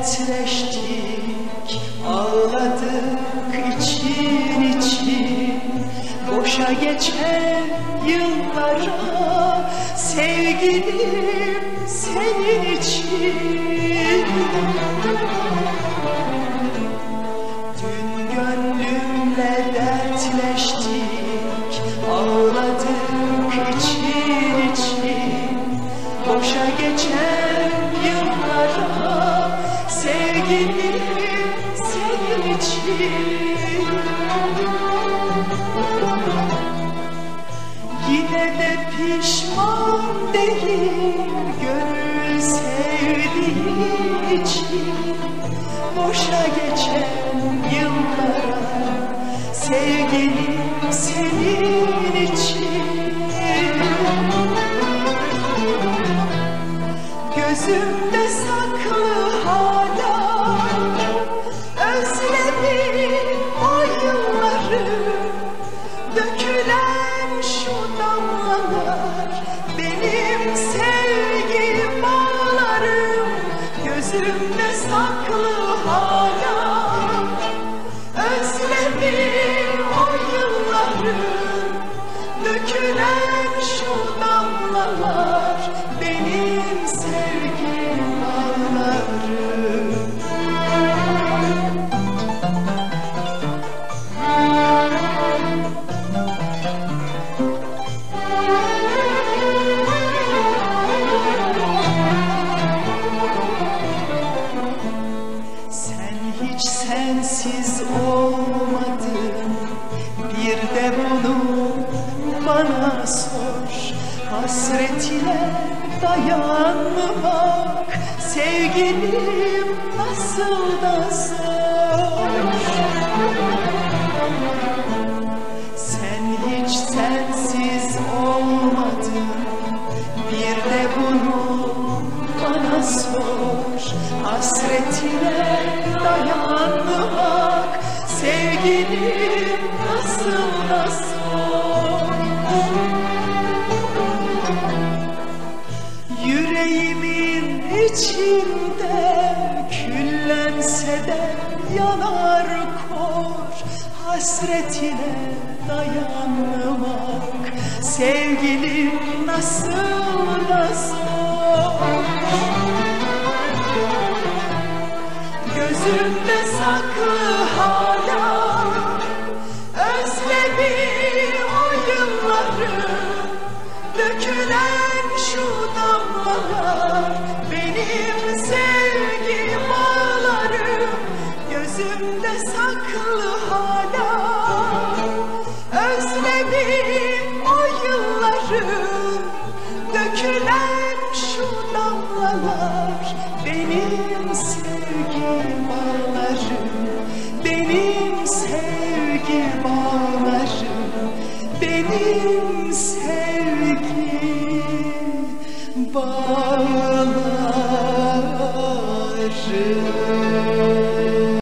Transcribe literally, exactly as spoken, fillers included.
dertleştik, ağladık için için. Boşa geçen yıllara sevgilim senin için. Dün gönlümle dertleştik, ağladık için için. Boşa geçen yıllara sevgilim senin için. Yine de pişman değil gönül sevdiği için. Boşa geçen yıllara sevgilim senin için. Gözümde saklı hala özledim o yılları. Dökülen şu damlalar benim sevgi bağlarım. Gözümde saklı hala özledim o yılları. Dökülen şu damlalar benim sevgi bağlarım. Hiç sensiz olmadım, bir de bunu bana sor. Hasretine dayanmak sevgilim nasıl da zor. Sen hiç sensiz olmadın, bir de bunu bana sor. Hasretine dayanmak sevgilim nasıl da zor. Yüreğimin içinde küllense de yanar kor. Hasretine dayanmak sevgilim nasıl da zor. Gözümde saklı hala özledim o yılları. Dökülen şu damlalar benim sevgi bağlarım. Gözümde saklı hala özledim o yılları. Dökülen şu damlalar benim sevgi bağlarım. Benim sevgi bağlarım. Benim sevgi bağlarım.